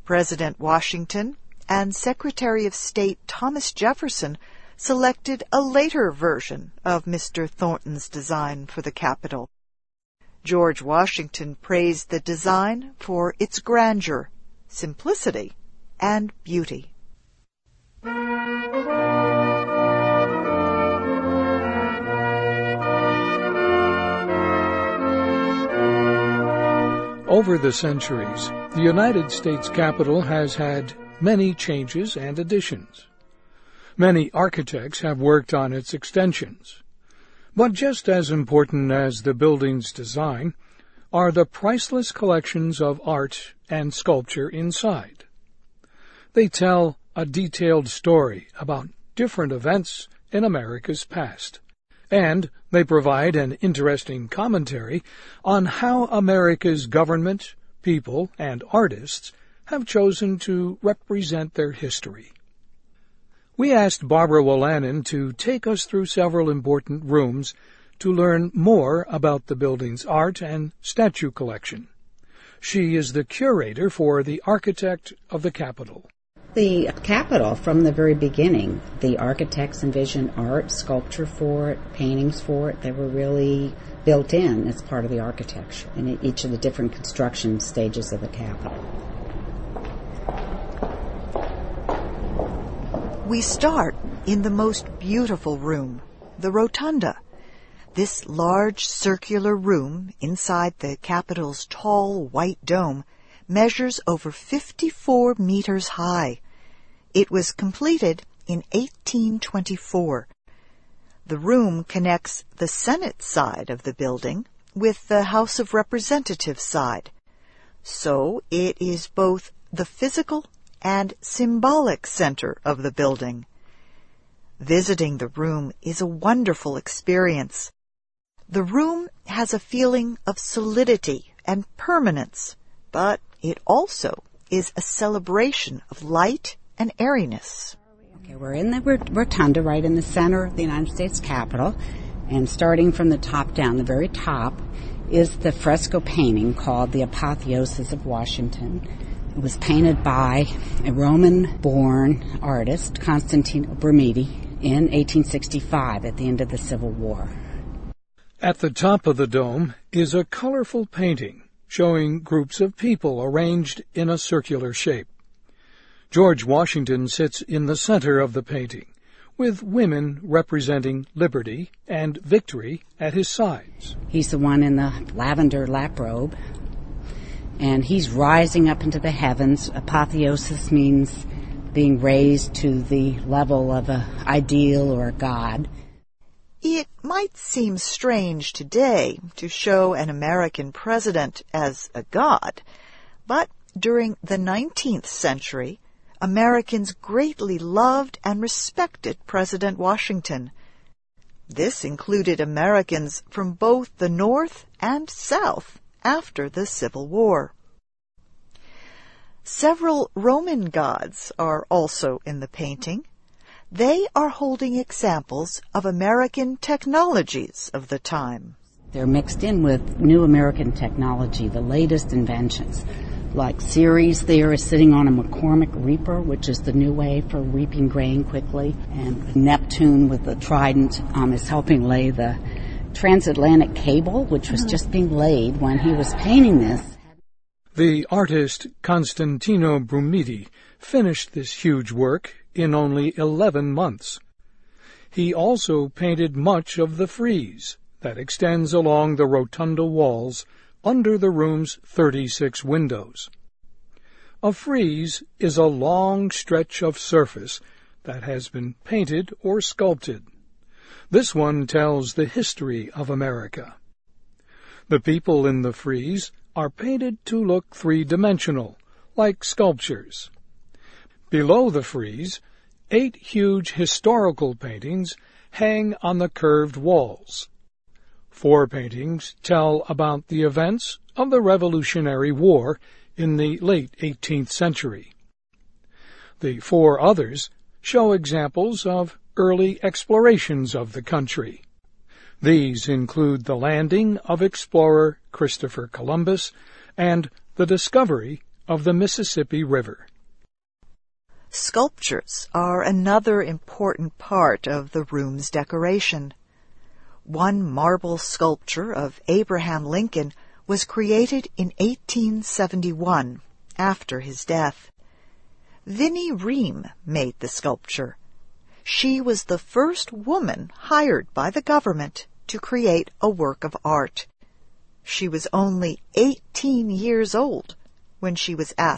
President Washington and Secretary of State Thomas Jefferson selected a later version of Mr. Thornton's design for the Capitol. George Washington praised the design for its grandeur, simplicity, and beauty. Over the centuries, the United States Capitol has had many changes and additions. Many architects have worked on its extensions. But just as important as the building's design are the priceless collections of art and sculpture inside. They tell a detailed story about different events in America's past, and they provide an interesting commentary on how America's government, people, and artists have chosen to represent their history. We asked Barbara Wolanin to take us through several important rooms to learn more about the building's art and statue collection. She is the curator for the Architect of the Capitol. The Capitol, from the very beginning, the architects envisioned art, sculpture for it, paintings for it. They were really built in as part of the architecture in each of the different construction stages of the Capitol. We start in the most beautiful room, the Rotunda. This large circular room inside the Capitol's tall white dome measures over 54 meters high. It was completed in 1824. The room connects the Senate side of the building with the House of Representatives side. So it is both the physical and symbolic center of the building. Visiting the room is a wonderful experience. The room has a feeling of solidity and permanence, but it also is a celebration of light and airiness. Okay, we're in the rotunda right in the center of the United States Capitol, and starting from the top down, the very top, is the fresco painting called The Apotheosis of Washington. It was painted by a Roman-born artist, Constantino Brumidi, in 1865 at the end of the Civil War. At the top of the dome is a colorful painting showing groups of people arranged in a circular shape. George Washington sits in the center of the painting, with women representing liberty and victory at his sides. He's the one in the lavender lap robe, and he's rising up into the heavens. Apotheosis means being raised to the level of an ideal or a god. It might seem strange today to show an American president as a god, but during the 19th century, Americans greatly loved and respected President Washington. This included Americans from both the North and South after the Civil War. Several Roman gods are also in the painting. They are holding examples of American technologies of the time. They're mixed in with new American technology, the latest inventions. Like Ceres there is sitting on a McCormick reaper, which is the new way for reaping grain quickly. And Neptune with the trident is helping lay the transatlantic cable, which was just being laid when he was painting this. The artist Constantino Brumidi finished this huge work in only 11 months. He also painted much of the frieze that extends along the rotunda walls under the room's 36 windows. A frieze is a long stretch of surface that has been painted or sculpted. This one tells the history of America. The people in the frieze are painted to look three-dimensional, like sculptures. Below the frieze, 8 huge historical paintings hang on the curved walls. 4 paintings tell about the events of the Revolutionary War in the late 18th century. The 4 others show examples of early explorations of the country. These include the landing of explorer Christopher Columbus and the discovery of the Mississippi River. Sculptures are another important part of the room's decoration. One marble sculpture of Abraham Lincoln was created in 1871, after his death. Vinnie Ream made the sculpture. She was the first woman hired by the government to create a work of art. She was only 18 years old when she was asked